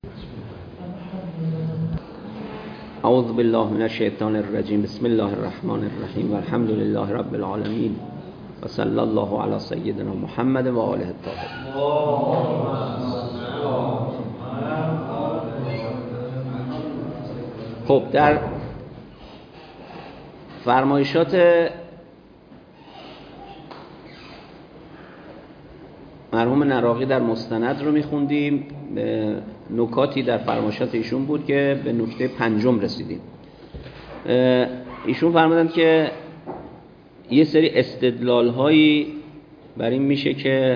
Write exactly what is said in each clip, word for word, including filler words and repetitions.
اعوذ بالله من الشیطان الرجیم. بسم الله الرحمن الرحیم و الحمد لله رب العالمین و صلی الله علی سیدنا محمد و آله الطاهرین. خب در فرمایشات مرحوم نراقی در مستند رو میخوندیم. نکاتی در فرمایشات ایشون بود که به نکته پنجم رسیدیم. ایشون فرمودن که یه سری استدلال هایی بر این میشه که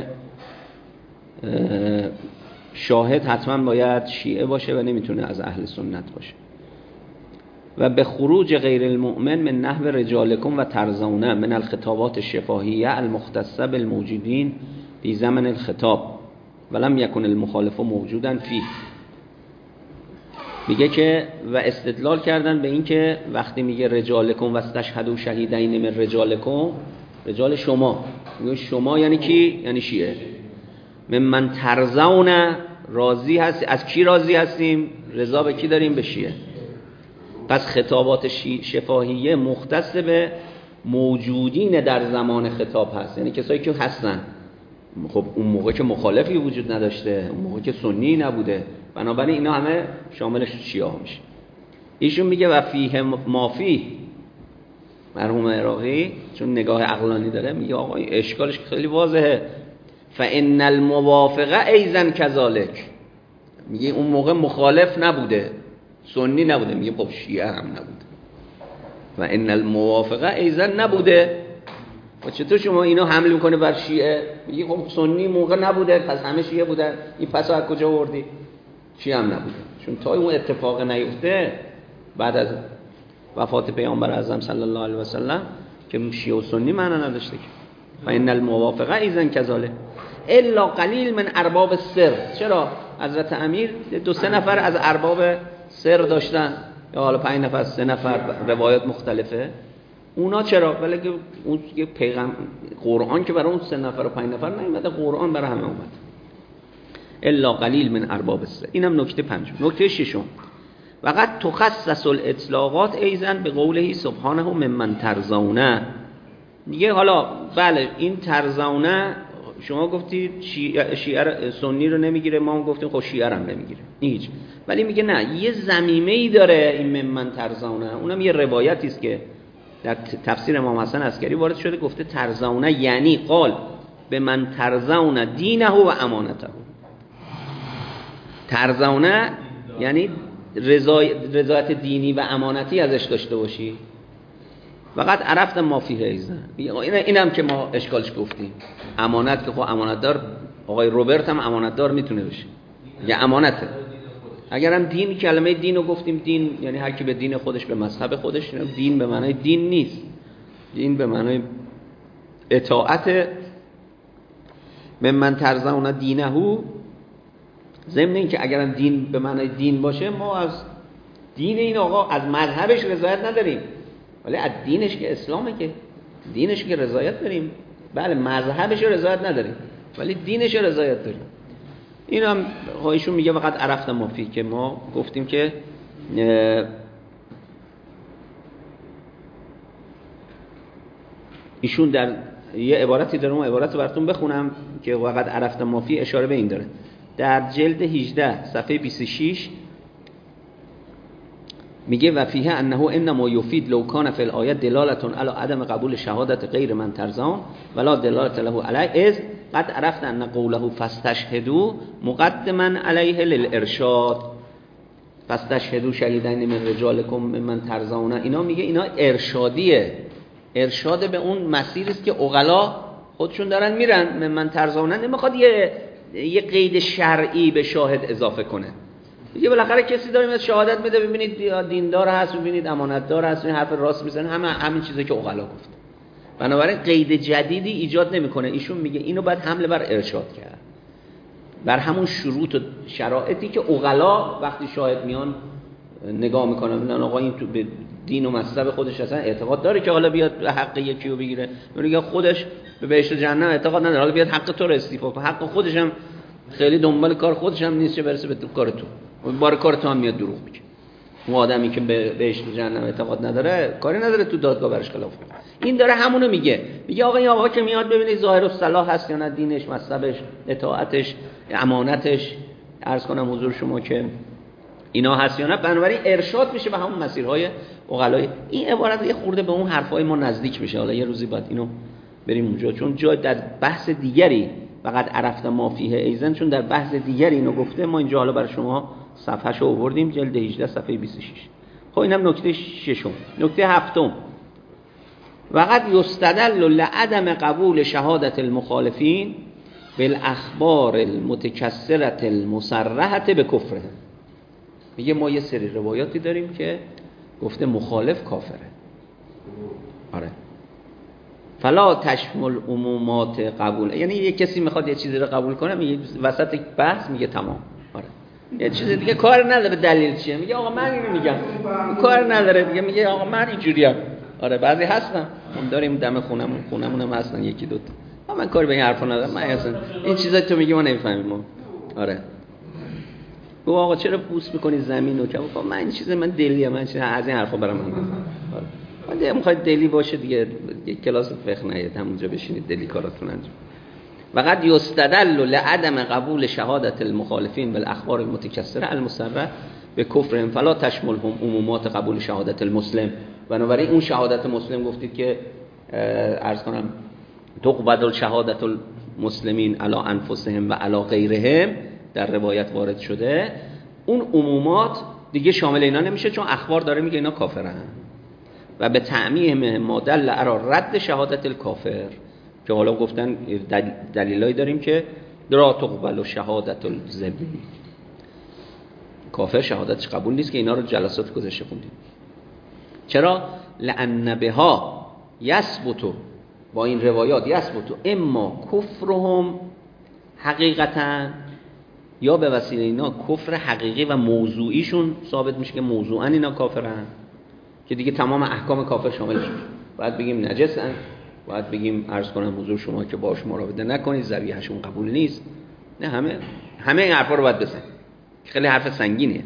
شاهد حتما باید شیعه باشه و نمیتونه از اهل سنت باشه. و به خروج غیر المؤمن من نحو رجالکم و ترزونه من الخطابات الشفاهیه المختصه بالموجودین فی زمن الخطاب ولم یکن المخالف موجودا فیه. میگه که و استدلال کردن به این که وقتی میگه رجالکم و استشهدوا شهیدین من رجالکم، رجال شما، میگه شما یعنی کی؟ یعنی شیعه. من من ترزونه راضی هست. از کی راضی هستیم؟ رضا به کی داریم؟ به شیعه. پس خطابات شفاهیه مختص به موجودین در زمان خطاب هست، یعنی کسایی که هستن. خب اون موقع که مخالفی وجود نداشته، اون موقع که سنی نبوده، بنابراین اینا همه شامل شیعه ها میشه. ایشون میگه و فیه مافی، مرحوم عراقی چون نگاه عقلانی داره میگه آقا این اشکالش خیلی واضحه. فان الموافقه ایزن کذالک، میگه اون موقع مخالف نبوده، سنی نبوده، میگه خب شیعه هم نبوده. و ان الموافقه ایزن نبوده، و چطور شما اینو حمل میکنه بر شیعه؟ میگه خب سنی موقع نبوده پس همه شیعه بودن، این پس از کجا آوردی؟ شیعه هم نبوده. چون تا اون اتفاق نیفته بعد از وفات پیامبر اعظم صلی الله علیه و سلم که شیعه و سنی معنا نداشته که. و ان الموافقه ایزن کذالک الا قلیل من ارباب السر. چرا حضرت امیر دو سه نفر از ارباب سر داشتن، یا حالا پنج نفر، سه نفر، روایات مختلفه. اونا چرا؟ ولی که اون پیغمبر قرآن که برای اون سه نفر و پنج نفر نیومده، قرآن برای همه اومد. الا قلیل من ارباب السر. اینم نکته پنجم. نکته ششم، وقد تخصص الاطلاقات ایزن به قوله سبحانه ممن ترضونه. میگه حالا بله این ترضونه شما گفتید شیعه, شیعه سنی رو نمیگیره، ما هم گفتیم خب شیعه هم نمیگیره، هیچ. ولی میگه نه، یه ضمیمه‌ای داره این ممن ترضونه. اونم یه روایتی است که در تفسیر امام حسن عسکری وارد شده، گفته ترضونه یعنی قال به من ترضونه دینه و امانته. ترضونه یعنی رضایت دینی و امانتی ازش داشته باشی. فقط عرفت ما فیه ایزن. اینم که ما اشکالش گفتیم، امانت که خب امانتدار، آقای روبرت هم امانتدار میتونه بشه، یا امانته. اگرم دین، کلمه دین رو گفتیم، دین یعنی هر کی به دین خودش، به مذهب خودش. دین به معنای دین نیست، دین به معنای اطاعت. من ترضون دینهو، ضمن این که اگرم دین به معنای دین باشه، ما از دین این آقا، از مذهبش رضایت نداریم، ولی از دینش که اسلامه که دینش که رضایت داریم. بله مذهبش رضایت نداریم ولی دینش رضایت داریم. این هم ایشون میگه فقط عرفت مافی، که ما گفتیم که ایشون در یه عبارتی داره، اون عبارت رو براتون بخونم که فقط عرفت مافی اشاره به این داره. در جلد هجده صفحه بیست و شش میگه و فیه انه انما یفید لو کان فی الآیه دلالتون علی عدم قبول شهادت غیر من ترضون ولا دلالت له علیه اذ قد عرفت ان قوله فاستشهدوا مقدما علیه للارشاد. فاستشهدوا شهیدین من رجالکم من ترضون، اینا میگه اینا ارشادیه، ارشاد به اون مسیری است که عقلا خودشون دارن میرن. من ترضون نمیخواد یه یه قید شرعی به شاهد اضافه کنه. دیگه بالاخره کسی داره میاد شهادت میده، ببینید دیندار هست، ببینید امانتدار هست، این حرف راست میزنه، همه همین چیزی که عقلا گفت. بنابراین قید جدیدی ایجاد نمیکنه. ایشون میگه اینو باید حمله بر ارشاد کرد، بر همون شروط و شرایطی که عقلا وقتی شاهد میان نگاه میکنن، میگن آقا این تو به دین و مذهب خودش اصلا اعتقاد داره که حالا بیاد به حق یکی رو بگیره، میگه خودش به بهشت و جهنم اعتقاد نداره، حالا بیاد حق تو رو استیفا کنه، حق خودش هم خیلی دنبال کار خودش هم نیست چه برسه به کار تو. بار کارت هم میاد دروغ میگه. اون آدمی که به بهشت و جهنم اعتقاد نداره کاری نداره تو دادگاه برش خلاف کنه. این داره همونو میگه. میگه آقا این آقا که میاد ببینید ظاهر الصلاح هست یا نه، دینش، مذهبش، اطاعتش، امانتش، عرض کنم حضور شما که اینا هست یا نه، بنابراین ارشاد میشه به همون مسیرهای عقلای. این عبارت یه خورده به اون حرفای ما نزدیک میشه. حالا یه روزی بعد اینو بریم اونجا، چون جای در بحث دیگری فقط عرفت ما فیه ایزن، چون در بحث دیگری اینو گفته. ما اینجا حالا برای شما صفحه‌شو آوردیم، جلد هجده صفحه بیست و شش. خب اینم نکته ششم. نکته هفتم، وقد یستدل لعدم قبول شهادت المخالفین بالاخبار المتکثرة المصرحة بکفره. میگه ما یه سری روایاتی داریم که گفته مخالف کافره. آره. فلا تشمل عمومات قبول، یعنی یه کسی میخواد یه چیزی رو قبول کنه، میگه وسط بحث میگه تمام. آره. یه چیز دیگه کار نداره دلیل چیه، میگه آقا من اینو میگم. کار نداره دیگه، میگه آقا من اینجوریم. آره بعضی هستن، ما داریم دم خونمون خونمون هم هستن یکی دو تا. من کاری به این حرفا ندارم. من اصلا این چیزا تو میگی ما نمیفهمیم ما. آره. گفت آقا چرا پوست میکنی زمین و که من این چیز من دلیه، من چیز از این حرفا برام. آره. من دیگه میخواید دلی باشه دیگه یک کلاس فقه نیاد همونجا بشینید دلی کاراتون انجام. وقد یستدل لعدم قبول شهادت المخالفین بالاخبار المتکثره المصرح به کفر فلا تشملهم عمومات قبول شهادت المسلم. بنابراین اون شهادت مسلم گفتید که عرض کنم تقبل شهادت المسلمین علی انفسهم و علی غیرهم در روایت وارد شده، اون عمومات دیگه شامل اینا نمیشه، چون اخبار داره میگه اینا کافرن. و به تعمیه ما دل علی رد شهادت الکافر، که حالا گفتن دلیلایی داریم که درا تقبل شهادت الذمی، کافر شهادتش قبول نیست، که اینا رو جلسات گذشته خوندیم. چرا؟ لأن بها یثبت، با این روایات یثبت اما کفرهم حقیقتا، یا به وسیله اینا کفر حقیقی و موضوعیشون ثابت میشه که موضوعا اینا کافرن، که دیگه تمام احکام کافر شامل شد. باید بگیم نجسن، باید بگیم عرض کنم حضور شما که باش مراوده نکنید، ذبیحه‌شون قبول نیست. نه همه همه این حرفا رو باید بزنید. خیلی حرف سنگینه.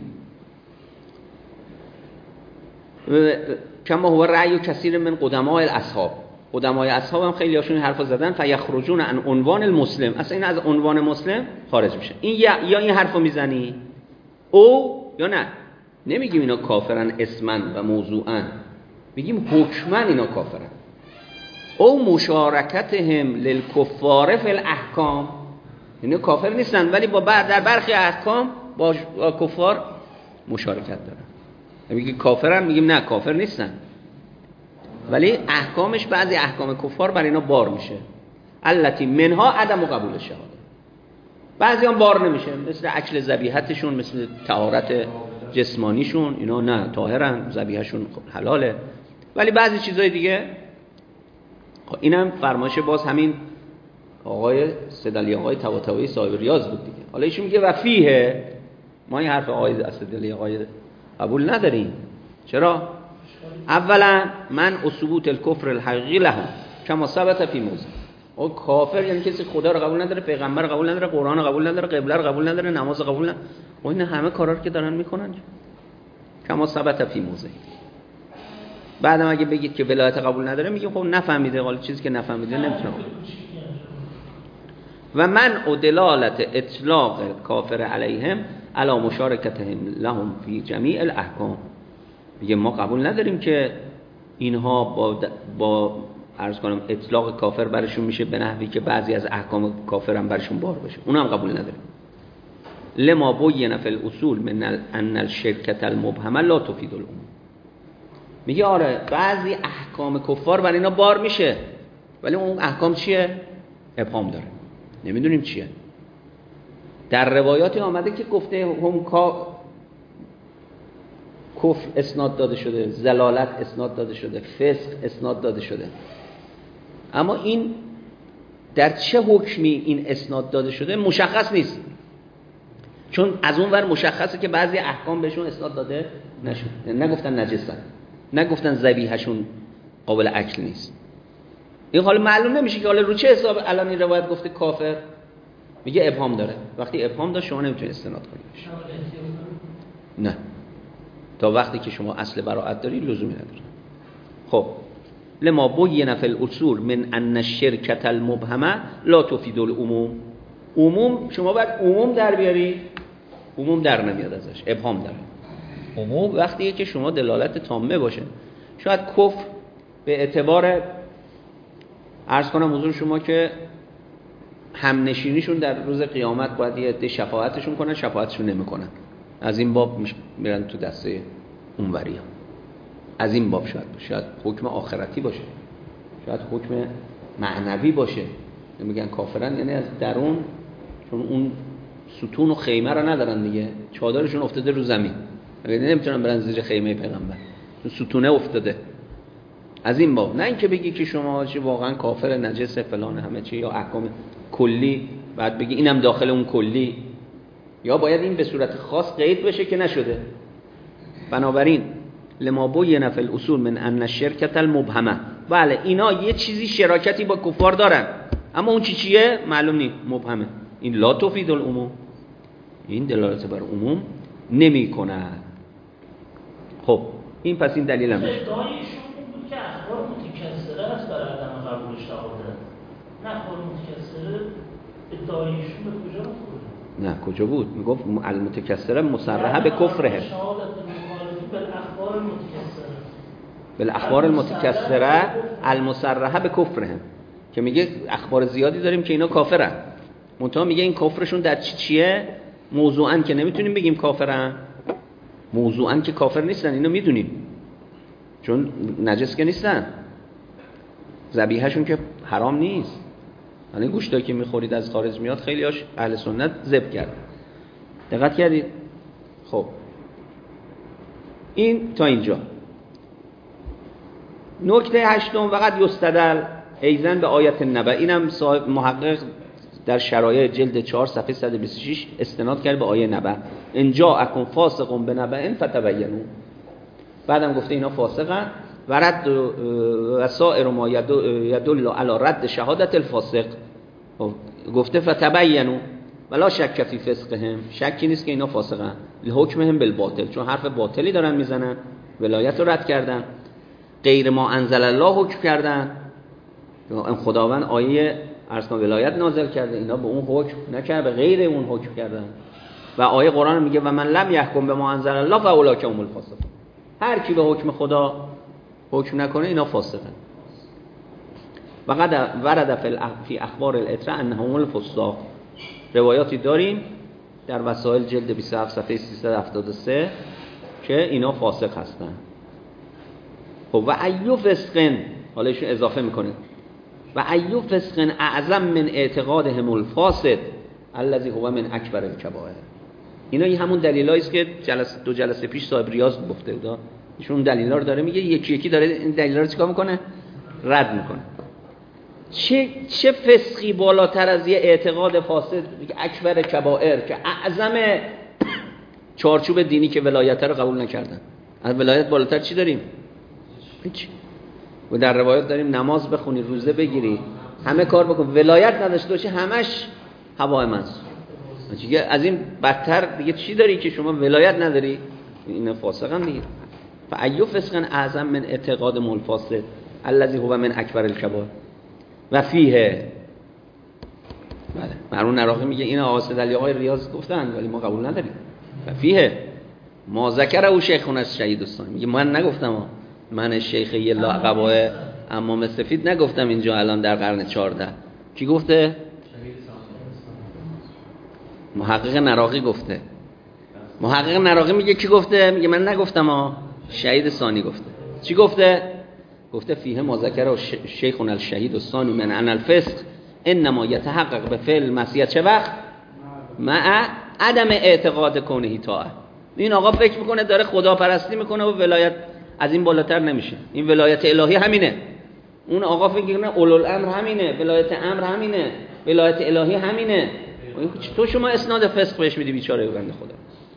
کما هو رأی کثیر من قدماء الاصحاب، قدمای اصحاب هم خیلی هاشون این حرفا زدن، فیخرجون عن عنوان المسلم، اصلا این از عنوان مسلم خارج میشه. این یا, یا این حرفو میزنی او یا نه، نمیگیم اینا کافرن اسمن و موضوعا، میگیم حکمن اینا کافرن. او مشارکتهم للکفار فی الاحکام، اینا کافر نیستن ولی با بر در برخی احکام با کفار مشارکت دارن. میگیم کافرن، میگیم نه کافر نیستن ولی احکامش بعضی احکام کفار بر اینا بار میشه. التی منها عدم قبول شهادت، بعضی هم بار نمیشه، مثل اکل ذبیحتشون، مثل طهارت جسمانیشون، اینا نه طاهرن، ذبیحهشون حلاله، ولی بعضی چیزای دیگه. اینم فرمایش باز همین آقای سدلی آقای طباطبایی صاحب ریاض بود دیگه. حالا ایشون میگه و فیه، ما این حرف آقای سدلی آقای قبول نداریم. چرا؟ اولا من ثبوت الکفر الحقیقی لهم کما ثبت فی موضع. او کافر یعنی کسی خدا رو قبول نداره، پیغمبر رو قبول نداره، قرآن رو قبول نداره، قبله رو قبول نداره، نماز رو قبول نداره. و این همه کارا رو که دارن میکنن کما ثبت فی موضع. بعدم اگه بگید که ولایت قبول نداره، میگیم خب نفهمیده، حالا چیزی که نفهمیده نمیتونه. و من دلالت اطلاق کافر علیهم علی مشارکتهم لهم فی جمیع الاحکام، میگه ما قبول نداریم که اینها با با عرض کنم اطلاق کافر برشون میشه به نحوی که بعضی از احکام کافر هم برشون بار بشه، اونم قبول نداریم. لما بین فی الاصول من ان الشرکة المبهمه لا تفید العموم، میگه آره بعضی احکام کفار بر اینا بار میشه ولی اون احکام چیه؟ ابهام داره، نمیدونیم چیه. در روایاتی آمده که گفته هم کا کفر اسناد داده شده، زلالت اسناد داده شده، فسق اسناد داده شده، اما این در چه حکمی این اسناد داده شده مشخص نیست، چون از اون ور مشخصه که بعضی احکام بهشون اسناد داده نشد، نگفتن نجسن، نگفتن ذبیحه‌شون قابل اکل نیست. این حالا معلوم نمیشه که حالا رو چه حساب الان این روایت گفته کافر، میگه ابهام داره. وقتی ابهام داره شما نمیتونید استناد کنید. نه، تا وقتی که شما اصل براءت داری لزومی نداره. خب لما بین فی الاصول من ان الشرکة المبهمه لا تفید العموم. عموم شما باید عموم در بیاری، عموم در نمیاد ازش، ابهام داره. عموم وقتیه که شما دلالت تامه باشه. شاید کفر به اعتبار عرض کنم حضور شما که هم نشینیشون در روز قیامت باید یه عده شفاعتشون کنن، شفاعتشون نمیکنن، از این باب میرن تو دسته اونوریا. از این باب شاید شاید حکم آخرتی باشه، شاید حکم معنوی باشه. میگن کافرن یعنی از درون، چون اون ستون و خیمه رو ندارن دیگه، چادرشون افتاده رو زمین، یعنی نمیتونن برن زیر خیمه پیغمبر، چون ستونه افتاده. از این باب، نه اینکه بگی که شما چه واقعا کافر نجس فلان همه چی، یا احکام کلی بعد بگی اینم داخل اون کلی، یا باید این به صورت خاص قید بشه که نشده. بنابراین لما بین فی الاصول من ان الشرکة المبهمه، بله اینا یه چیزی شراکتی با کفار دارن، اما اون چی چیه معلوم نیست، مبهمه. این لا تفید العموم، این دلالت بر عموم نمی کند. خب این پس این دلیل هم میشه. که اخبار متکثره است برای عدم قبول شهادت. نه اخبار متکثره ادعایشون به کجا بود؟ نه کجا بود؟ میگفت المتکثره مصرحه به کفره. شهادت المخالفین بالاخبار المتکثره. بالاخبار المتکثره المصرحه به کفره، که میگه اخبار زیادی داریم که اینا کافرن. منتها میگه این کفرشون در چی چیه؟ موضوعاً که نمیتونیم بگیم کافرن. موضوعاً که کافر نیستن، اینو میدونیم. چون نجس که نیستن، ذبیحه‌شون که حرام نیست. یعنی گوشتایی که میخورید از خارج میاد خیلی هاش اهل سنت ذبح کرد. دقت کردید؟ خب این تا اینجا. نکته هشتم وقت یستدل ایزن به آیت نبأ. اینم صاحب محقق در شرایع جلد چهار صفحه صد و بیست و شش استناد کرد به آیه نبأ. ان جاءکم فاسق بنبأ فتبینوا. بعدم گفته اینا فاسقن و رد و سائر ما یدل علی رد شهادت الفاسق. گفته فتبینوا ولا شک فی فسقهم، شکی نیست که اینا فاسقن، لحکمهم بالباطل، چون حرف باطلی دارن میزنن، ولایت رو رد کردن، غیر ما انزل الله حکم کردن. خداوند آیه عرض کنم ولایت نازل کرده، اینا به اون حکم نکرد، به غیر اون حکم کردن. و آیه قرآن میگه و من لم یحکم بما انزل الله فاولئک هم الفاسقون. هر کی به حکم خدا حکم نکنه اینا فاسقن. و قد ورد فی اخبار الاتره انهم الفساق. روایاتی داریم در وسائل جلد بیست و هفت صفحه سیصد و هفتاد و سه که اینا فاسق هستن. خب و ایو فسقن، حالا ایشون اضافه میکنه و ایو فسقن اعظم من اعتقادهم الفاسد الذی هو من اکبر الکبائر. اینا این همون دلایلی است که جلسه دو جلسه پیش صاحب ریاض گفته بود. ایشون دلیلا رو داره میگه، یکی یکی داره این دلیلا رو چیکار میکنه؟ رد میکنه. چه چه فسقی بالاتر از یه اعتقاد فاسد اکبر کبائر که اعظم چارچوب دینی که ولایت رو قبول نکردن. از ولایت بالاتر چی داریم؟ هیچ. و در روایات داریم نماز بخونی، روزه بگیری، همه کار بکن، ولایت نداشته باشی همش هوای منصور. دیگه از این بدتر دیگه چی داری که شما ولایت نداری؟ این فاسقن دیگه. فایو فسقن اعظم من اعتقاد الفاسد الذی هو من اکبر الکبائر و فیه. بله مرحوم نراقی میگه این آقا علی آقای ریاض گفتن ولی ما قبول نداریم. و فیه ما ذکر او شیخون از شهید استان، میگه من نگفتم، من شیخ یه لقبای امام سفید نگفتم اینجا الان در قرن چهارده. کی گفته؟ محقق نراقی گفته. محقق نراقی میگه کی گفته؟ میگه من نگفتم ها، شهید ثانی گفته. چی گفته؟ گفته فیه ما ذکر شیخون الشهید الثانی من ان الفسق انما یتحقق به فعل معصیت چه وقت؟ مع عدم اعتقاد کنه طاعه. این آقا فکر میکنه داره خدا پرستی میکنه و ولایت از این بالاتر نمیشه. این ولایت الهی همینه. اون آقا فکر میکنه اولوالامر همینه، ولایت امر همینه، ولایت الهی همینه. تو شما اسناد فسق بهش میدی بیچاره بنده خدا.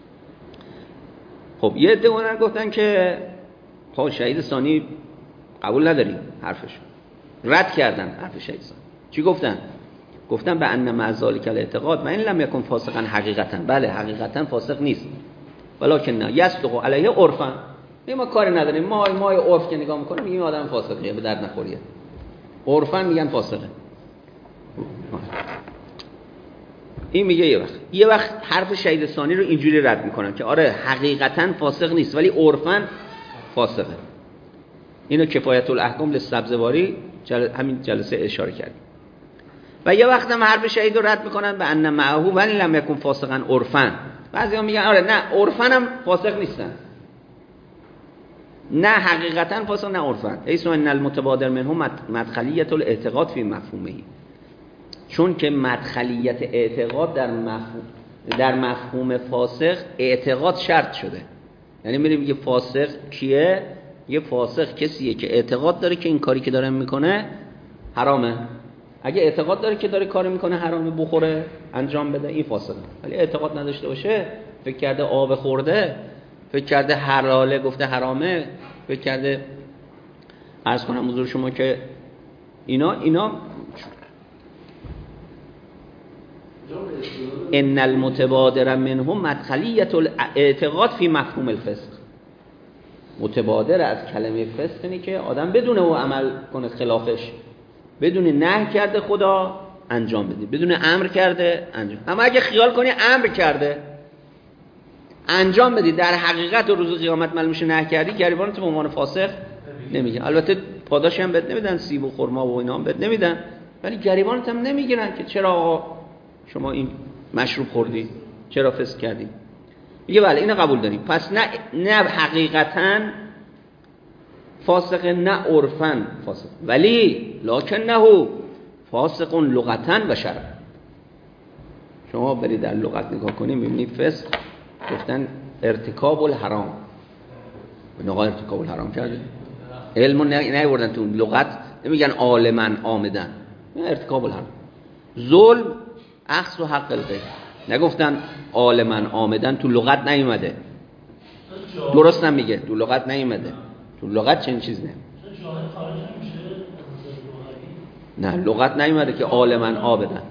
خب یه عده اونن گفتن که خب شهید ثانی قبول نداریم حرفش، رد کردن حرف شهید ثانی. چی گفتن؟ گفتن به ان مع ذلک الاعتقاد ما این لم یکن فاسقا حقیقتا. بله حقیقتا فاسق نیست، ولکن نه یصدق علیه عرفا. ما کاری نداریم، ما ما عرف که نگاه میکنیم میگیم آدم فاسقیه، به درد نخوریه. عرفا میگن فاسقه. این میگه یه وقت یه وقت حرف شهید ثانی رو اینجوری رد میکنن که آره حقیقتا فاسق نیست ولی عرفا فاسقه. اینو کفایت الاحکام للسبزواری جل... همین جلسه اشاره کردیم. و یه وقت هم حرف شهید رو رد میکنن به ان معه ولی لم یکن فاسقا عرفا. بعضیا میگن آره نه عرفا هم فاسق نیستن، نه حقیقتا فاسق نه عرفا. ایسو ان المتبادر منهم مدخلیت الاعتقاد فی مفهومه، چون که مدخلیت اعتقاد در مفهوم در مفهوم فاسق اعتقاد شرط شده. یعنی میره میگه فاسق کیه؟ یه فاسق کسیه که اعتقاد داره که این کاری که داره میکنه حرامه. اگه اعتقاد داره که داره کاری میکنه حرامه، بخوره انجام بده، این فاسقه. ولی اعتقاد نداشته باشه، فکر کرده آب خورده، فکر کرده حلاله گفته حرامه، فکر کرده عرض کنم حضور شما که اینا اینا ان المتبادر منهم مدخلیت الاعتقاد فی مفهوم الفسق. متبادر از کلمه فسق اینه که آدم بدون او عمل کنه خلافش، بدون نهی کرده خدا انجام بده، بدون امر کرده انجام. اما اگه خیال کنی امر کرده انجام بدی، در حقیقت و روز قیامت معلوم شه نهی کردی، گریبانت به عنوان فاسق نمیگه. البته پاداش هم بد نمیدن، سیب و خرما و اینا هم بد نمیدن، ولی گریبانت هم نمیگیرن که چرا آقا شما این مشروب خوردی، چرا فسق کردی. میگه بله اینو قبول داریم. پس نه نه حقیقتا فاسق نه عرفا فاسق، ولی لکنه فاسق لغتا و شرعا. شما برید در لغت نگاه کنید میبینید فسق گفتن ارتکاب الحرام، نگاه ارتکاب الحرام کرده، علمو نیاوردن تو لغت، نمیگن عالما عامدن، ارتکاب الحرام. ظلم اخذ و حق الغیر، نگفتن عالما عامدن، تو لغت نیومده. درست نمیگه، تو لغت نیومده، تو لغت چنین چیز نه. نه لغت نیومده که عالما عابدن.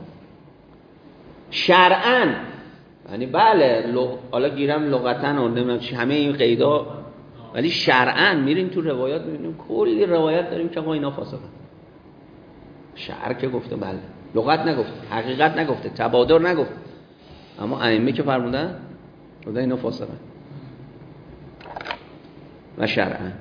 شرعاً یعنی بله حالا گیرم لغتن و نمیدونم چی همه این قیدا، ولی شرعاً میرین تو روایات میبینیم کلی روایت داریم که آقا اینا فاسقن. شرع که گفته بله، لغت نگفته، حقیقت نگفته، تبادر نگفته، اما ائمه که فرمودن خدا اینا فاسقن. و شرعاً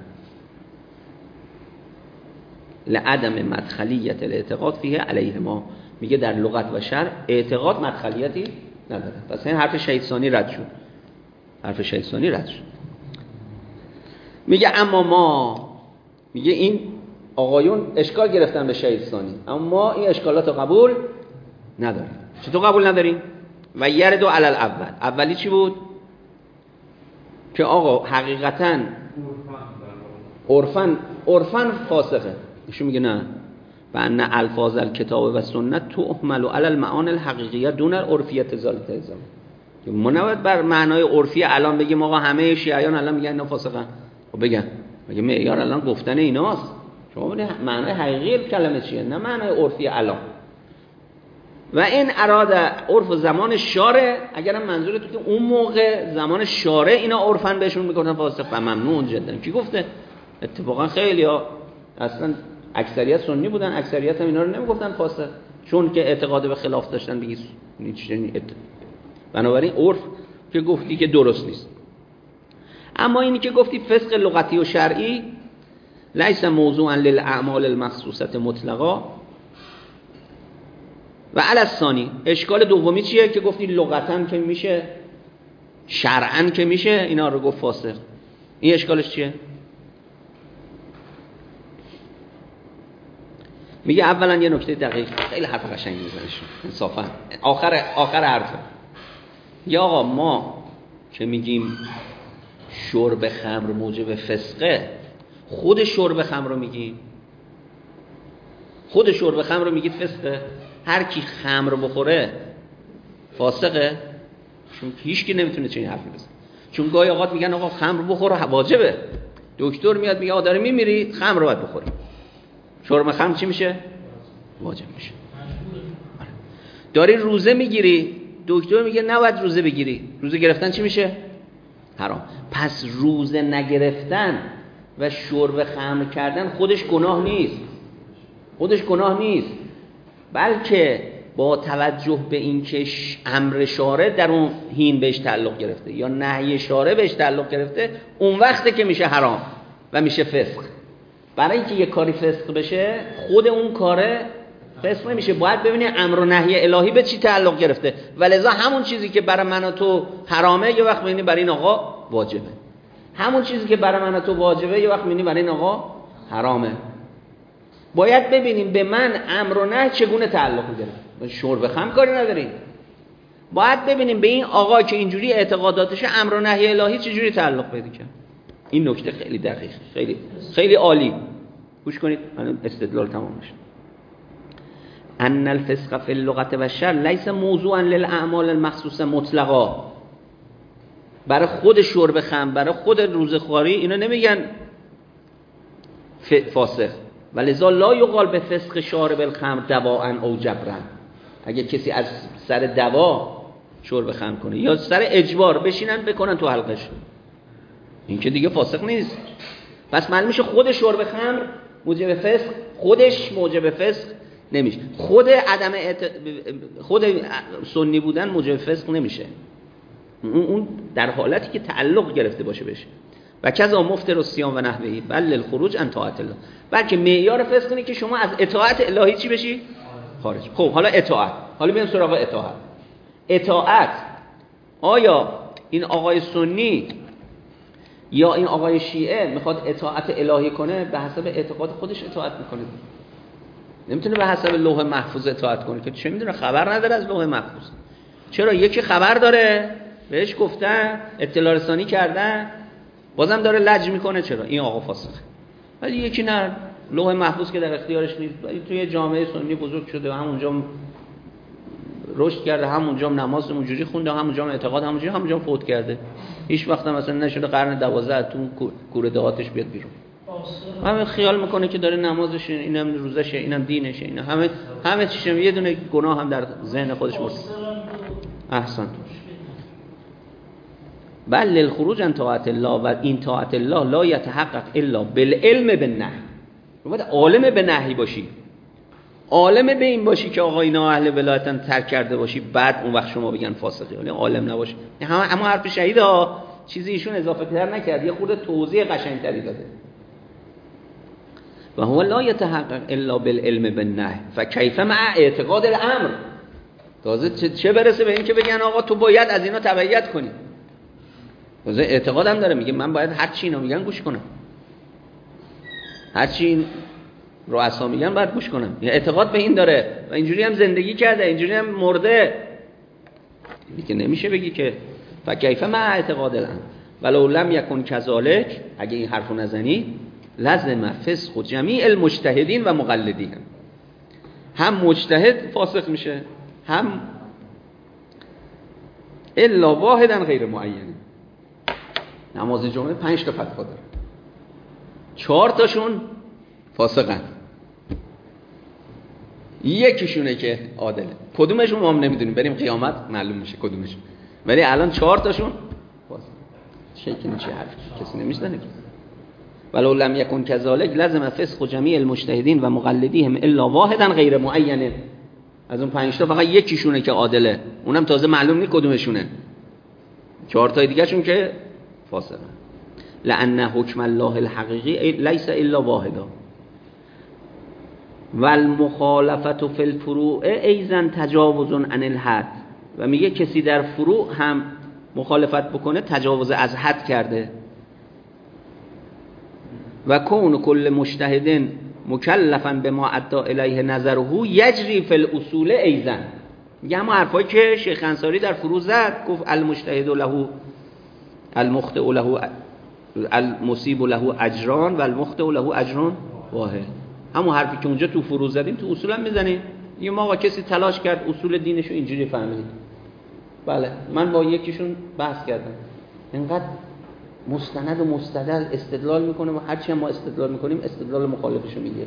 لعدم مدخلیت الاعتقاد فیه علیه ما، میگه در لغت و شرع اعتقاد مدخلیتی نداره. پس این حرف شهید ثانی رد شد، حرف شهید ثانی رد شد. میگه اما ما، میگه این آقایون اشکال گرفتن به شهید ثانی، اما ما این اشکالات رو قبول نداریم. چطور قبول نداریم؟ و یردو علی الاول. اولی چی بود؟ که آقا حقیقتاً عرفاً عرفاً فاسقه. ایشون میگه نه، و ان الفاظ الکتاب و سنت تحمل علی المعانی الحقیقیه دون العرفیه ذالک الزام. که ما نباید بر معنای عرفی الان بگیم آقا همه شیعیان الان میگن اینا فاسقن. خب بگن مگه معیار الان گفتن ایناست؟ شما ببینید معنای حقیقی کلمه چیه، نه معنای عرفی الان. و این اراده عرف زمان شارع، اگرم منظورت که اون موقع زمان شارع اینا عرفاً بهشون میگفتن فاسق و ممنوع جدا. کی گفته؟ اتفاقا خیلی ها اصلا اکثریت سنی بودن، اکثریت هم اینا رو نمیگفتن فاسق، چون که اعتقاد به خلاف داشتن. بگی بنابراین عرف که گفتی که درست نیست. اما اینی که گفتی فسق لغتی و شرعی لیس موضوعا للاعمال المخصوصه مطلقا و علی الثانی. اشکال دومی چیه که گفتی لغتا که میشه، شرعا که میشه، اینا رو گفت فاسق. این اشکالش چیه؟ میگه اولا یه نکته دقیق، خیلی حرف قشنگی میزنش انصافا، آخر آخر حرفه. یا آقا ما که میگیم شرب خمر موجب فسقه، خود شرب خمر رو میگیم، خود شرب خمر رو میگید فسقه؟ هر کی خمر بخوره فاسقه؟ چون هیچ کی نمیتونه چنین حرفی بزنه. چون گاهی اوقات میگن آقا خمر بخوره واجبه، دکتر میاد میگه آقا داره میمیری خمر رو باید بخوری. شرب خمر چی میشه؟ واجب میشه. داری روزه میگیری، دکتر میگه نباید روزه بگیری، روزه گرفتن چی میشه؟ حرام. پس روزه نگرفتن و شرب خمر کردن خودش گناه نیست، خودش گناه نیست، بلکه با توجه به این که امر شارع در اون حین بهش تعلق گرفته یا نهی شارع بهش تعلق گرفته، اون وقته که میشه حرام و میشه فسق. برای اینکه یه کاری فسق بشه خود اون کاره فسق نمیشه، باید ببینی امر و نهی الهی به چی تعلق گرفته، ولذا همون چیزی که برای من و تو حرامه یه وقت میبینی برای این آقا واجبه، همون چیزی که برای من و تو واجبه یه وقت میبینی برای این آقا حرامه. باید ببینیم به من امر و نهی چگونه تعلق گرفته. شرب خمر کاری نداریم، باید ببینیم به این آقا که اینجوری اعتقاداتشه امر و نهی الهی چجوری تعلق پیدا کرد. این نکته خیلی دقیق، خیلی خیلی عالی. گوش کنید الان استدلال تمام میشه. ان الفسق فی اللغة و الشرع لیس موضوعا للاعمال المخصوصه مطلقا. برای خود شرب خمر، برای خود روزخواری اینا نمیگن فاسق، ولذا لا یقال به فسق شارب الخمر دواء او جبرا. اگه کسی از سر دوا شرب خمر کنه یا سر اجبار بشینن بکنن تو حلقش، این که دیگه فاسق نیست. پس معلوم میشه خود شرب خمر موجب فسق، خودش موجب فسق نمیشه. خود عدم اعت... خود سنی بودن موجب فسق نمیشه، اون در حالتی که تعلق گرفته باشه بشه. و کذا مفتر الصیام و نحوه بل للخروج عن طاعت الله. بلکه معیار فسق اینه که شما از اطاعت الهی چی بشی؟ خارج. خب حالا اطاعت، حالا میام سراغ اطاعت. اطاعت آیا این آقای سنی یا این آقای شیعه میخواد اطاعت الهی کنه، به حسب اعتقاد خودش اطاعت میکنه، نمیتونه به حسب لوح محفوظ اطاعت کنه که چه میدونه، خبر نداره از لوح محفوظ. چرا؟ یکی خبر داره، بهش گفتن، اطلاع رسانی کردن، بازم داره لج میکنه. چرا؟ این آقا فاسقه. ولی یکی نه، لوح محفوظ که در اختیارش نیست، ولی توی جامعه سنی بزرگ شده، همونجا رشد کرده، همونجا نماز اونجوری خونده، همونجا اعتقاد همونجوری، همونجا فوت کرده، هیچ وقت مثلا نشده قرن دوازده تو کوره دهاتش بیاد بیرون. همه خیال میکنه که داره نمازش، اینم روزشه، اینم دینشه، اینا همه همه چیشم یه دونه گناه هم در ذهن خودش مرتکب. احسن. بل للخروج عن طاعت الله و این طاعت الله لا یتحقق الا بالعلم بالنهی. باید عالم به نهی باشی، عالم به این باشی که آقا اینا اهل ولایتن، ترک کرده باشی، بعد اون وقت شما بگن فاسقی. ولی عالم نباشی. اما حرف شهید ها چیزی ایشون اضافه تر نکرد، یه خورده توضیح قشنگتری داده. و هو لا یتحقق الا بالعلم بالنهی فکیف مع اعتقاد الامر. تازه چه برسه به این که بگن آقا تو باید از اینا تبعیت کنی. تازه اعتقادم داره، میگه من باید هر چی اینا میگن گوش کنم، هر چی این رؤسا میگن باید گوش کنم. یه اعتقاد به این داره و اینجوری هم زندگی کرده، اینجوری هم مرده. دیگه نمیشه بگی که فکیف مع اعتقاد الامر ولو لم یکن کذالک. اگه این حرفو نزنی لازم فسق و جمیع المجتهدین و مقلدین. هم مجتهد فاسق میشه، هم الا واحدا غیر معین. نماز جمعه پنج تا فتوا داره، چهار تاشون فاسقن، یکیشونه که عادله. کدومشون ما هم نمیدونیم، بریم قیامت معلوم میشه کدومشون. ولی الان چهار تاشون فاسق. چه کنی چه حرفی کسی نمیشنه که. ولو لم یکن کذالک لازم فسق جمیع المجتهدین و مقلدیهم الا واحدا غیر معین. از اون پنج تا فقط یکیشونه که عادله، اونم تازه معلوم نیست کدومشونه. چهار تا دیگه شون که فاسقن. لأن حکم الله الحقیقی لیس الا واحدا والمخالفت فی الفروع ایضا تجاوز عن الحد. و میگه کسی در فروع هم مخالفت بکنه تجاوز از حد کرده. و کون کل مجتهد مکلفا بما ادى الیه نظره یجری فی الاصول ایضا. میگه همون حرفایی که شیخ انصاری در فروع زد، گفت المجتهد له المخطئ له المصیب له اجران و المخطئ له اجران واحد. همون حرفی که اونجا تو فروع زدیم تو اصول هم میزنیم. یه ما کسی تلاش کرد اصول دینشو اینجوری فهمید، بله من با یکیشون بحث کردم، اینقدر مستند و مستدل استدلال میکنه و هرچی هم ما استدلال میکنیم استدلال مخالفشو میگه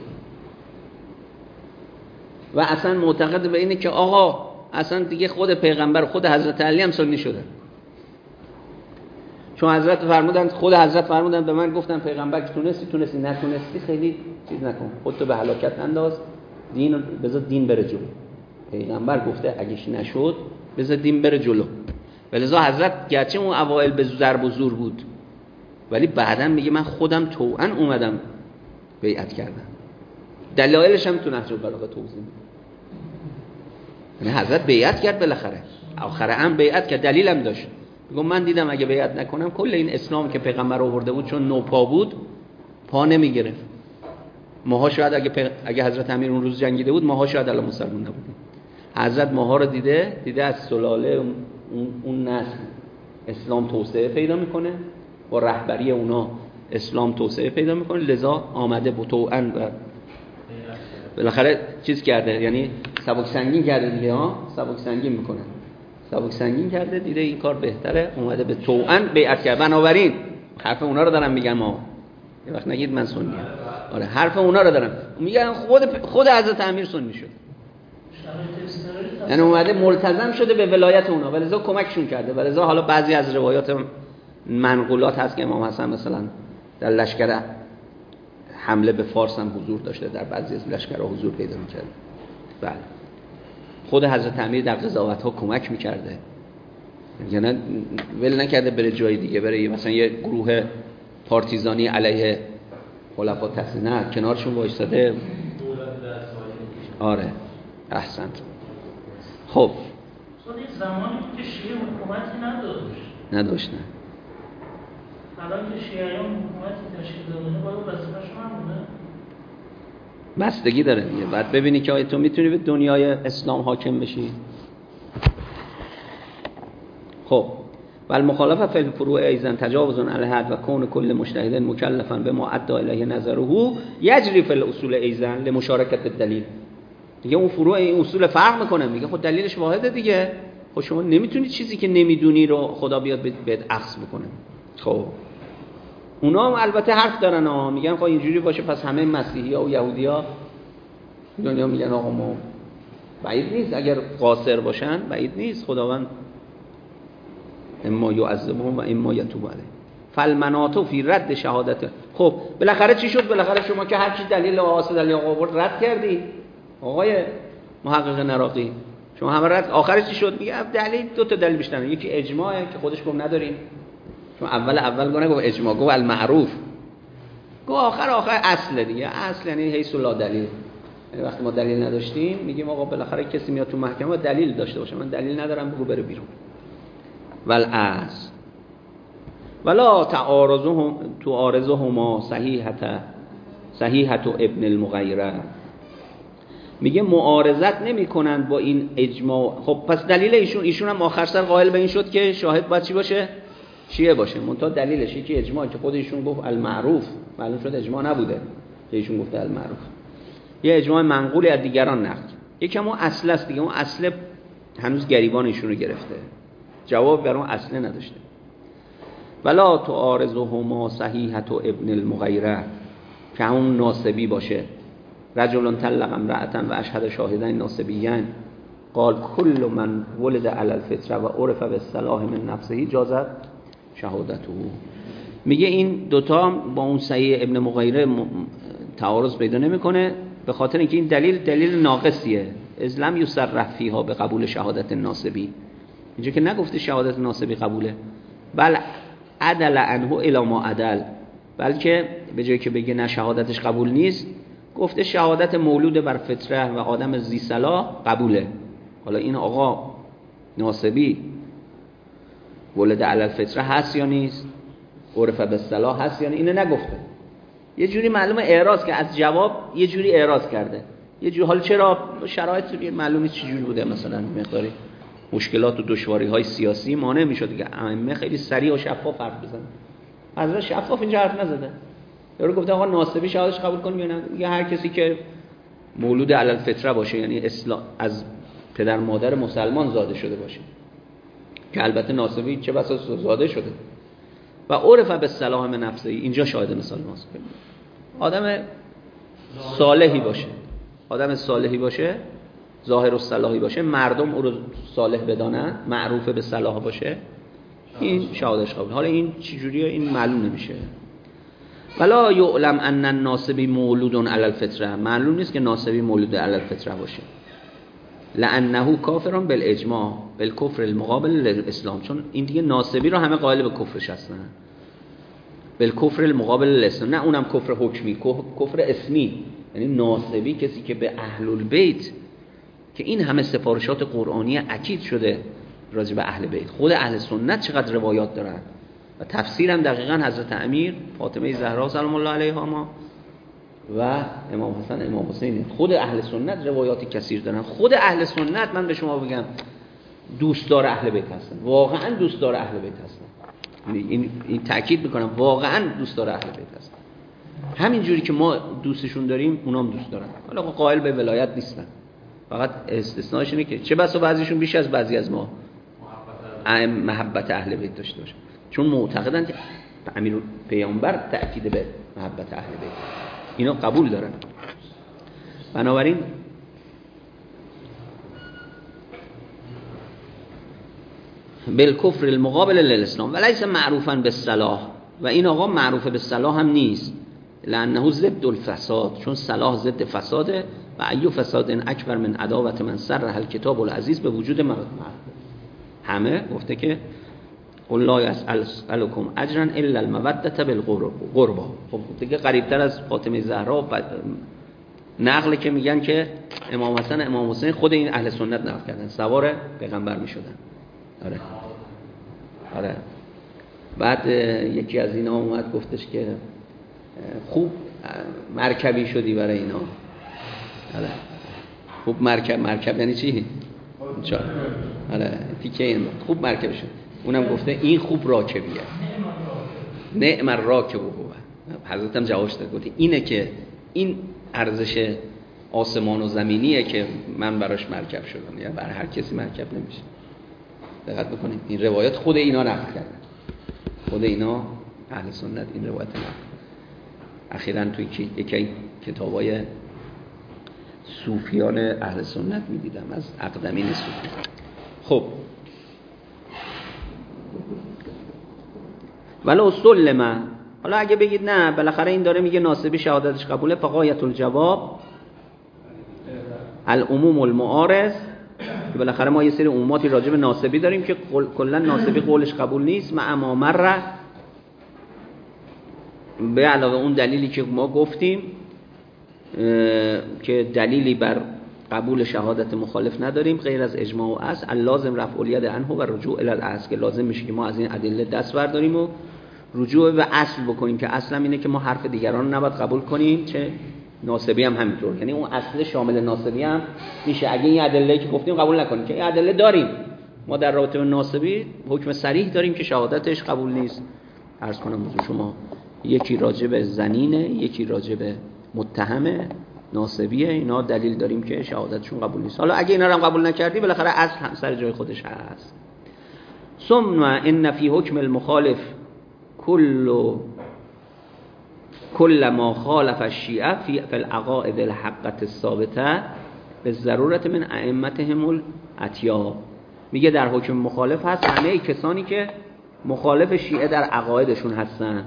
و اصلا معتقد به اینه که آقا اصلا دیگه خود پیغمبر خود حضرت علی هم سنی شده. چون حضرت فرمودن، خود حضرت فرمودن به من گفتن پیغمبر که تونستی تونستی نتونستی خیلی چیز نکن، خودتو به هلاکت انداز، دین بذار دین بره جلو. پیغمبر گفته اگهش نشد بذار دین بره جلو. ولذا حضرت گرچه اون اوایل به ضرب و زور بود ولی بعداً میگه من خودم طوعاً اومدم بیعت کردم. دلایلش هم تو نهج البلاغه توضیح میده. یعنی حضرت بیعت کرد بالاخره، آخره هم بیعت کرد، دلیلم داشت. میگم من دیدم اگه بیعت نکنم کل این اسلام که پیغمبر آورده بود چون نوپا بود پا نمیگرفت. ماها شاید اگه پی... اگه حضرت امیر اون روز جنگیده بود ماها شاید الان مسلمان نبودیم. حضرت ماها رو دیده، دیده از سلاله اون اون نسل اسلام توسعه پیدا میکنه، با رهبری اونا اسلام توسعه پیدا میکنه، لذا آمده بطوعاً و بالاخره چیز کرده، یعنی سبک سنگین کرده دیگه ها، سبک سنگین میکنه، سبک سنگین کرده، دیده این کار بهتره، اومده به طوعاً بیعت کرد. بنابراین حرف اونا رو دارم میگم، ما یه وقت نگید من سنی ام. آره حرف اونا رو دارم میگم، خود خود حضرت امیر سنی شد، یعنی اومده ملتزم شده به ولایت اونا، ولذا کمکشون کرده. ولذا حالا بعضی از روایات منقولات هست که امام حسن مثلا در لشکر حمله به فارس هم حضور داشته، در بعضی از لشکرها حضور پیدا می‌کرد. بله خود حضرت امیر در قضاوت‌ها کمک می‌کرده، یعنی ول نکرده بره جای دیگه، بره مثلا یه گروه پارتیزانی علیه خلفا تصدیق، نه کنارشون وایساده. آره احسنت. خب اصلا این زمانی که شیعه حکومتی نداشت نداشتن، الان که شیعیان حکومتی تشکیل دادن باید وظیفه‌ش همونه. بستگی داره دیگه، بعد ببینی که آیا تو میتونی به دنیای اسلام حاکم بشی. خب والمخالفه فی الفروع ایضا تجاوز علی الحد و کون کل مجتهد مکلفا بما ادى الیه نظره یجری فی الاصول ایضا لمشارکت الدلیل. دیگه اون فروع این اصول فرق میکنه، میگه خود دلیلش واحده دیگه، خب شما نمیتونی چیزی که نمیدونی رو خدا بیاد بهت اخذ بکنه. خب اونا هم البته حرف دارن ها، میگن خب اینجوری باشه پس همه مسیحی‌ها و یهودی‌ها دنیا میگن آقا ما بعید نیست اگر قاصر باشن، بعید نیست خداوند اما یعذبهم و اما یتوب علیهم فالمناط فی رد شهادت. خب بالاخره چی شد؟ بالاخره شما که هر چی دلیل واسه دلیل آورد رد کردی آقای محقق نراقی، شما همه رد. آخرش چی شد؟ میگه دلیل دو تا دلیل بیشتره، یکی اجماعه که خودش گفت نداریم، چون اول اول گونه گفت اجماع، گفت المعروف، گفت آخر آخر اصل دیگه، اصل یعنی حیث لا دلیل، یعنی وقتی ما دلیل نداشتیم میگیم آقا بالاخره کسی میاد تو محکمه دلیل داشته باشه، من دلیل ندارم بگو بره بیرون. والاصل ولا تعارضهم تعارضهما صحیحه صحیحه ابن المغیره، میگه معارضت نمی کنند با این اجماع. خب پس دلیل ایشون ایشون هم آخر سر قائل به این شد که شاهد باید چی باشه؟ شیعه باشه. منتها دلیلش یکی اجماع که خود ایشون گفت المعروف، معلوم شد اجماع نبوده که ایشون گفته المعروف، یه اجماع منقولی از دیگران نقل. یکم اون اصل است دیگه، اون اصل هنوز گریبان ایشون رو گرفته، جواب بر اون اصل نداشته. ولا تعارضهما صحیحه ابن المغیره که همون ناصبی باشه، رجل طلق امرأة و اشهد شاهدین ناصبیین قال کل من ولد علی الفطره و عرف بالصلاح من نفسه جازت شهادته. میگه این دوتا با اون صحیح ابن مغیره تعارض پیدا نمیکنه، به خاطر اینکه این دلیل دلیل ناقصیه، از لم یصرح فیها به قبول شهادت ناصبی. اینجا که نگفته شهادت ناصبی قبوله، بل عدل عنه الی ما عدل، بلکه به جایی که بگه نه شهادتش قبول نیست گفته شهادت مولود بر فطره و آدم ذی صلاح قبوله. حالا این آقا ناصبی ولد علی الفطره هست یا نیست، عرف بالصلاح هست یا نه، اینو نگفته. یه جوری معلومه اعراض که از جواب یه جوری اعراض کرده، یه جوری. حالا چرا شرایط معلومه چه جوری بوده، مثلا مقداری مشکلات و دشواری‌های سیاسی مانع می‌شد که ائمه خیلی سریع و شفاف حرف بزنن. حضرت شفاف اینجا حرف نزده، یارو گفته آقا ناصبی شهادتش قبول کنیم یا نه، یا هر کسی که مولود علی الفطره باشه، یعنی اسلام از پدر مادر مسلمان زاده شده باشه، که البته ناصبی چه بسا زاده شده، و عرف بالصلاح من نفسه، اینجا شاهد مثال ناصبی آدم صالحی باشه، آدم صالحی باشه، ظاهر الصلاحی باشه، مردم او رو صالح بدانن، معروف به صلاح باشه، این شهادتش قبول. حالا این چجوریه این معلوم نمیشه. ولا یعلم ان الناسبی مولود علی الفطره، معلوم نیست که ناسبی مولود علی الفطره باشه. لانه کافرون بالاجماع بالکفر المقابل للاسلام، چون این دیگه ناسبی رو همه قائل به کفرش هستن. بالکفر المقابل للاسلام، نه اونم کفر حکمی، کفر اسمی. یعنی ناسبی کسی که به اهل البیت، که این همه سفارشات قرآنی اکید شده راجع به اهل بیت، خود اهل سنت چقدر روایات دارن و تفسیرم دقیقاً حضرت امیر فاطمه زهرا سلام الله علیها ما و امام حسن امام حسین، خود اهل سنت روایاتی کثیر دارن. خود اهل سنت من به شما بگم دوستدار اهل بیت هستن، واقعاً دوستدار اهل بیت هستن. این این تاکید میکنم واقعاً دوستدار اهل بیت هستن. همین جوری که ما دوستشون داریم اونام دوست دارن. حالا قائل به ولایت نیستن، فقط استثناءش اینه که چه بسا بعضیشون بیش از بعضی از ما محبت اهل بیت داشته باشه، چون معتقدن که امیر پیامبر تأکید به محبت اهل بیت، اینا قبول دارن. بنابراین بالکفر المقابل للاسلام ولیس معروفا بالصلاح، و این آقا معروف به صلاح هم نیست، لانه ضد الفساد، چون صلاح ضد فساده. و ایو فساد اکبر من عداوت من سرح الکتاب العزیز به وجود مرد. همه گفته که قل لا یسألکم اجرا الا المودة بالقربا. خب دیگه قریبتر از فاطمه زهرا نقل که میگن که امام حسن امام حسین خود این اهل سنت نقل کردن سوار پیغمبر میشدن. آره آره. بعد یکی از اینا اومد گفتش که خوب مرکبی شدی برای اینا. آره خوب مرکب، مرکب یعنی چی؟ چا آره تیکه این خوب مرکب شد. اونم گفته این خوب راکبیه، نعم الراکب هو. حضرت هم جوابش داد گفته اینه که این ارزش آسمان و زمینیه که من براش مرکب شدم، یا برای هر کسی مرکب نمیشه. دقت بکنید این روایت خود اینا نقل کردن، خود اینا اهل سنت این روایت نقل. اخیراً توی یکی کتابای صوفیان اهل سنت میدیدم از اقدمین صوفی. خب ولی سلم، حالا اگه بگید نه بالاخره این داره میگه ناسبی شهادتش قبوله، فقایت الجواب العموم المعارض، که بالاخره ما یه سری عموماتی راجع به ناسبی داریم که کلا ناسبی قولش قبول نیست، مع ما مر، به علاوه اون دلیلی که ما گفتیم که دلیلی بر قبول شهادت مخالف نداریم غیر از اجماع و اصل، اللازم رفع الید عنه و رجوع الی الاصل، که لازم میشه که ما از این ادله دست برداریم و رجوع به اصل بکنیم، که اصلا اینه که ما حرف دیگران رو نباید قبول کنیم، چه ناسبی هم همینطور. یعنی اون اصل شامل ناسبی هم میشه اگه این ادله که گفتیم قبول نکنیم، که این ادله داریم ما در رابطه با ناسبی حکم صریح داریم که شهادتش قبول نیست. عرض کنم بزرگ شما یکی راجع به زنینه، یکی راجع به متهمه ناسبیه، اینا دلیل داریم که شهادتشون قبول نیست. حالا اگه اینا رو هم قبول نکردی بالاخره اصل هم سر جای خودش هست. ثم ان فی حکم المخالف کل کل ما خالف الشیعه فی العقائد الحقه الثابته بالضروره من ائمتهم الاتیا. میگه در حکم مخالف هست همه کسانی که مخالف شیعه در عقایدشون هستن،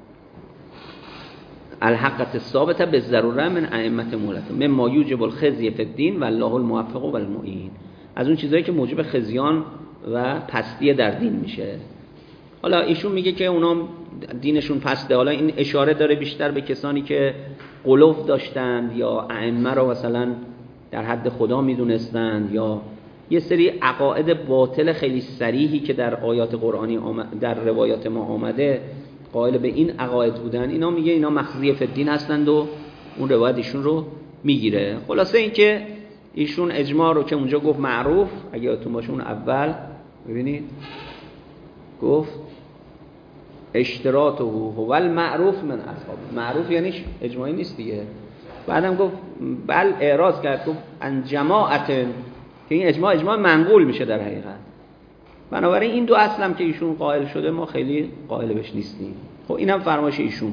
الحقه الثابته بالضروره من ائمه مولته مما یوجب الخزي فی الدین والله الموفق والمعین، از اون چیزایی که موجب خزیان و پستی در دین میشه. حالا ایشون میگه که اونا دینشون پسته، حالا این اشاره داره بیشتر به کسانی که غلو داشتند یا ائمه رو مثلا در حد خدا میدونستند، یا یه سری عقاید باطل خیلی صریحی که در آیات قرآنی در روایات ما آمده قائل به این عقاید بودن. اینا میگه اینا مخزی فی الدین هستند و اون روایت ایشون رو میگیره. خلاصه این که ایشون اجماع رو که اونجا گفت معروف، اگه یادتون باشه اون اول ببینید گفت اشتراطه هو المعروف من اصحاب، معروف یعنی اجماعی نیست دیگه. بعدم گفت بل اعراض کرد گفت ان جماعت، که این اجماع اجماع منقول میشه در حقیقت. بنابراین این دو اصلم که ایشون قائل شده ما خیلی قائل بهش نیستیم. خب اینم فرمایش ایشون.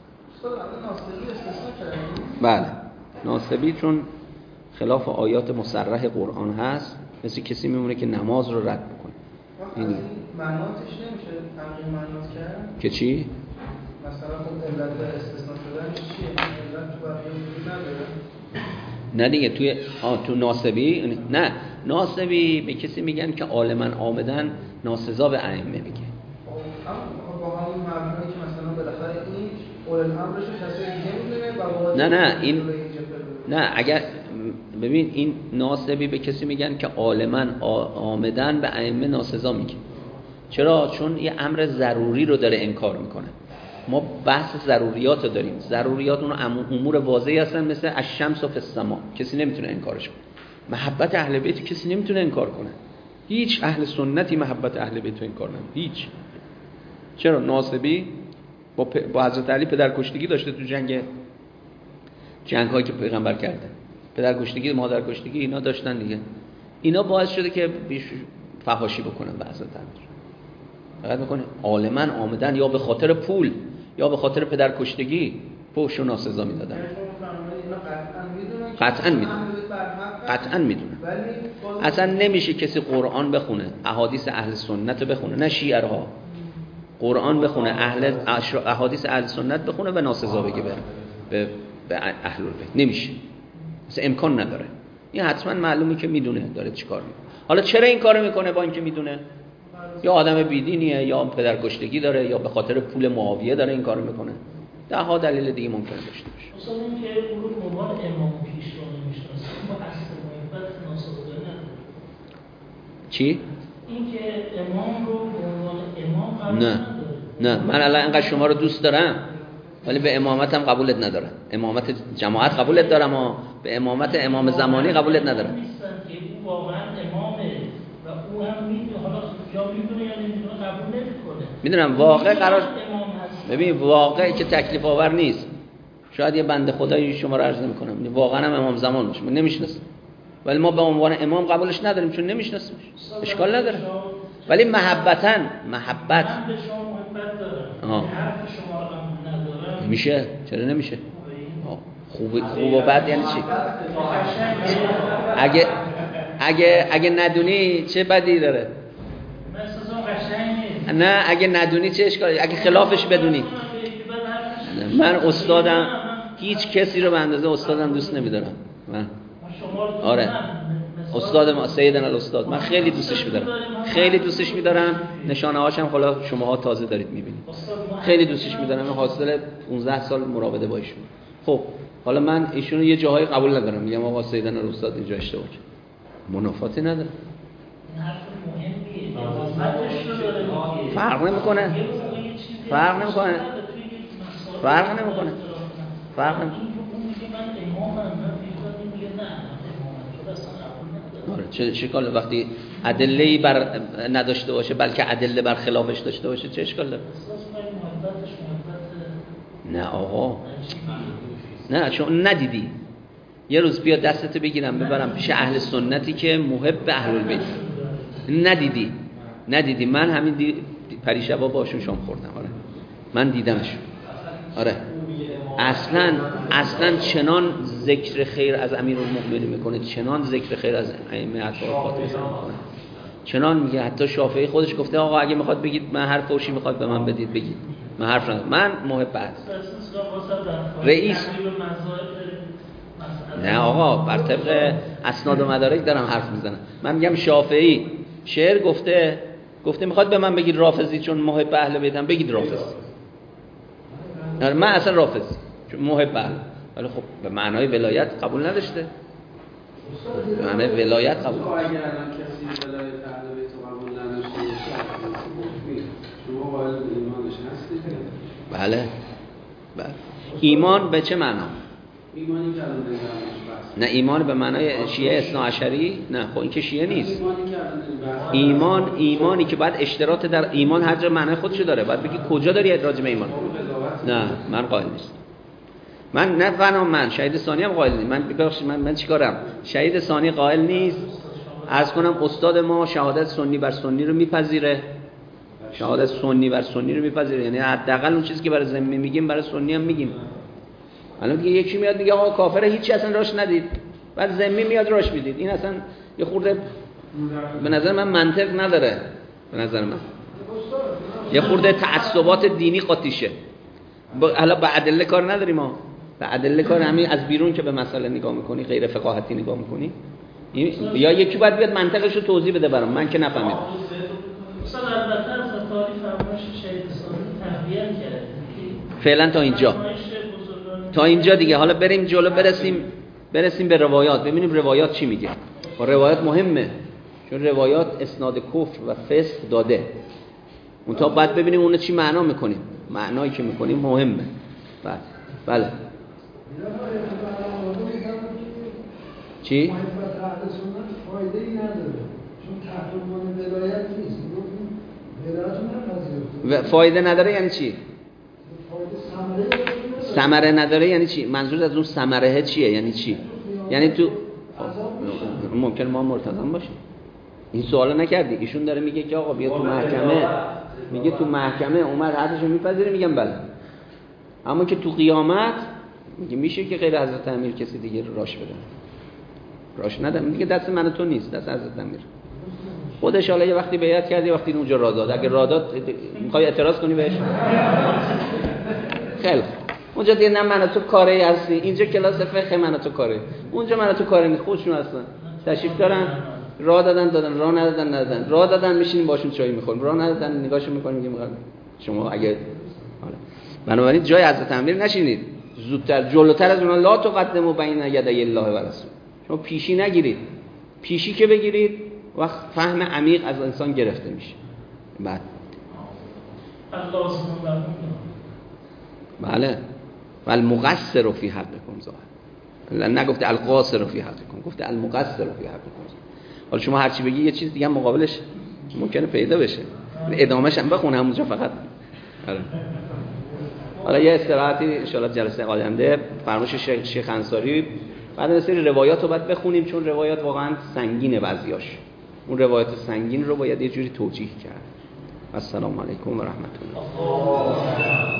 بله ناسبی چون خلاف آیات مصرح قرآن هست، مثل کسی میمونه که نماز رو رد بکنه. این معناتش نمیشه تغییر معناس کرد که چی؟ مثلا خب علت استثناء شدن چیه؟ علت تو بقیه وجود نداره؟ نه دیگه توی آه تو ناسبی نه ناسبی به کسی میگن که عالما عامدن ناسزا به ائمه میگه. هم با همون مبنایی که مثلا بالاخره این اول الامرش کسی دیگه میدونه و نه نه این نه اگر ببین این ناسبی به کسی میگن که عالما عامدن به ائمه ناسزا میگه. چرا؟ چون یه امر ضروری رو داره انکار میکنه. ما بحث ضروریات رو داریم. ضروریات اون امور واضحی هستن مثل الشمس و فی السما، کسی نمیتونه انکارش کنه. محبت اهل بیت کسی نمیتونه انکار کنه. هیچ اهل سنتی محبت اهل بیت رو انکار نمیکنه. هیچ. چرا؟ ناسبی با, پ... با حضرت علی پدرکشتگی داشته تو جنگ جنگ هایی که پیغمبر کرده. پدرکشتگی، مادرکشتگی اینا داشتن دیگه. اینا باعث شده که بیش فحاشی بکنن به حضرت علی. فقط میکنه عالما آمدن یا به خاطر پول یا به خاطر پدرکشتگی فحش و ناسزا میدادن. قطعا میدونن قطعا میدونن اصلا نمیشه کسی قرآن بخونه احادیث اهل سنت بخونه، نه شیعرها، قرآن بخونه اهل احادیث اهل سنت بخونه و ناسزا بگه به به, به اهل بیت. نمیشه، اصلا امکان نداره. این حتما معلومه که میدونه داره چیکار میکنه. حالا چرا این کارو میکنه؟ با اینکه میدونه یا آدم بیدینیه یا پدرکشتگی داره یا به خاطر پول معاویه داره این کارو میکنه. ده ها دلیل دیگه ممکنه داشته باشه. اصلا اینکه اون رو عنوان امام پیشوا نمی‌شناسه، با اصل محبت ناسازگاری نداره. چی؟ اینکه امام رو عنوان امام قبول نه نداره. نه من الان اینقدر شما رو دوست دارم ولی به امامت هم قبولت ندارم. امامت جماعت قبولت دارم و به امامت امام زمانی قبولت ندارم. نیستن که او واقعا امامه و او هم میدونه، حالا یا میدونه یا نمیدونه قبول نمیکنه. میدونم واقع قرار ببین واقعی که تکلیف آور نیست. شاید یه بنده خدایی شما رو عرض نمی‌کنم واقعا هم امام زمان باشه، من نمیشناسم، ولی ما به عنوان امام قبولش نداریم چون نمیشناسیم. اشکال نداره. ولی محبتاً محبت من به شما محبت دارم. حرف شما رو قبول ندارم. میشه؟ چرا نمیشه؟ خوب خوب و بد یعنی چی؟ اگه اگه اگه ندونی چه بدی داره؟ نه اگه ندونی چه اشکالی؟ اگه خلافش بدونی. من استادم هیچ کسی رو به اندازه استادم دوست نمیدارم. من آره استاد ما سیدنا الاستاد من خیلی دوستش میدارم، خیلی دوستش میدارم. نشانه هاشم حالا شماها تازه دارید میبینید. خیلی دوستش میدارم. حاصل پانزده سال مراوده با ایشون. خب حالا من ایشونو یه جاهای قبول ندارم، میگم آقا سیدنا الاستاد اینجا اشتباه کرد. منافاتی نداره. فرق نمیکنه. فرق نمیکنه. فرق نمیکنه. فرق نمیکنه. آره چه اشکال وقتی ادله‌ای بر نداشته باشه بلکه ادله بر خلافش داشته باشه چه اشکال داره؟ نه آقا نه چون ندیدی. یه روز بیا دستتو بگیرم ببرم پیش اهل سنتی که محب اهل البیت. ندیدی ندیدی من همین دی... پریشبا باشون شام خوردم. آره من دیدمشون. آره اصلا اصلا چنان ذکر خیر از امیرالمؤمنین میکنه، چنان ذکر خیر از ائمه اطهار فاطمه میکنه، چنان میگه حتی شافعی خودش گفته آقا اگه میخواد بگید من هر فوشی میخواد به من بدید بگید، من حرف ندارم، من محب هستم. رئیس نه آقا بر طبق اسناد و مدارک دارم حرف میزنم. من میگم شافعی شعر گفته گفته میخواد به من بگید رافضی چون محب اهل بیتم بگید رافضی. من اصلا رافضی چون محب اهل، ولی خب به معنای ولایت قبول نداشته. به معنای ولایت قبول نداشته. اگر الان کسی ولایت اهل بیت قبول نداشته شما باید ایمانش هستید؟ بله بله. ایمان به چه معنا؟ ایمانی که الان نگرانش بس. نه ایمان به معنای شیعه اثنا عشری؟ نه خب این که شیعه نیست. ایمانی که الان ایمان ایمانی که بعد اشتراط در ایمان هر جا معنای خودشو داره. باید بگی کجا داری راجع به ایمان؟ نه من قائل نیستم. من نه فنا من شهید ثانی هم قائل نیست. من ببخشید من من چیکارم؟ شهید ثانی قائل نیست. عرض کنم استاد ما شهادت سنی بر سنی رو میپذیره. شهادت سنی بر سنی رو میپذیره، یعنی حداقل اون چیزی که برای ذمی میگیم برای سنی هم میگیم. الان دیگه یکی میاد میگه آقا کافر هیچی اصلا راش ندید، بعد ذمی میاد راش میدید. این اصلا یه خورده به نظر من منطق نداره. به نظر من یه خورده تعصبات دینی قاطیشه. حالا با ادله کار نداریم ما، با ادله کار همین از بیرون که به مسئله نگاه میکنی، غیر فقاهتی نگاه میکنی، یا یکی باید بیاد منطقش رو توضیح بده برام، من که نفهمیدم. مثلا البته از تاریخ فرمایش شهید ثانی تحویل کرد. فعلا تا اینجا تا اینجا دیگه. حالا بریم جلو، برسیم برسیم به روایات، ببینیم روایات چی میگه. و روایات مهمه چون روایات اسناد کفر و فسق داده. اون تا بعد ببینیم اون چی معنا میکنیم، معنایی که میکنیم مهمه. بعد بله چی؟ فایده ای نداره چون تحت عنوان ولایت نیست. ولایت و فایده نداره یعنی چی؟ ثمره نداره یعنی چی؟ منظور از اون ثمره چیه؟ یعنی چی؟ یعنی تو ممکن ما مرتضام باشیم. این سوالو نکردی. ایشون داره میگه که آقا بیا تو محکمه، میگه تو محکمه عمر حدشو میپذیره، میگم بله. اما که تو قیامت میگه میشه که غیر حضرت امیر کسی دیگه راش بده. راش ندم دیگه، دست من و تو نیست، دست حضرت امیر. خودش حالا یه وقتی بیعت کردی، وقتی اونجا را داد، اگه را داد میخوای اعتراض کنی بهش؟ خیلی اونجا دیگه نه من و تو کاری هستی، اینجا کلاس فقه من و تو کاری، اونجا من و تو کاری نیست. خودشون هستن تشریف دارن، راه دادن دادن، راه ندادن ندادن، راه دادن میشینیم باشون چای میخوریم، راه ندادن نگاهشو میکنیم میگیم شما اگه حالا. بنابراین جای حضرت امیر نشینید، زودتر جلوتر از اونها. لا تقدموا بین یدی الله و رسول. شما پیشی نگیرید، پیشی که بگیرید وقت فهم عمیق از انسان گرفته میشه. بعد بله والمقصر فی حقکم ظاهر، نگفته القاصر فی حقکم، گفته المقصر فی حقکم. حالا شما هر چی بگی یه چیز دیگه مقابلش ممکنه پیدا بشه، ادامهش هم بخونه همونجا فقط. حالا یه استراحتی ان شاء الله جلسه آینده فرمایش شیخ, شیخ انصاری، بعد از سری روایات رو باید بخونیم چون روایات واقعا سنگینه بعضیاش. اون روایات سنگین رو باید یه جوری توجیه کرد. السلام علیکم و رحمت الله.